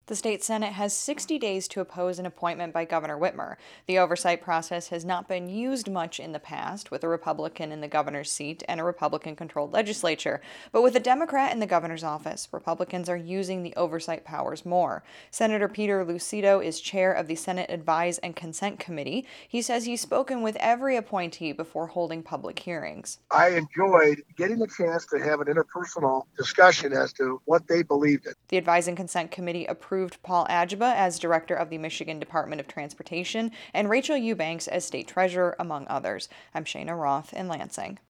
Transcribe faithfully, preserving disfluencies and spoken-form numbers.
The state Senate has sixty days to oppose an appointment by Governor Whitmer. The oversight process has not been used much in the past, with a Republican in the governor's seat and a Republican-controlled legislature. But with a Democrat in the governor's office, Republicans are using the oversight powers more. Senator Peter Lucido is chair of the Senate Advise and Consent Committee. He says he's spoken with every appointee before holding public hearings. I enjoyed getting a chance to have an interpersonal discussion as to what they believed in. The Advise and Consent Committee approved Paul Ajiba as director of the Michigan Department of Transportation and Rachel Eubanks as state treasurer, among others. I'm Shayna Roth in Lansing.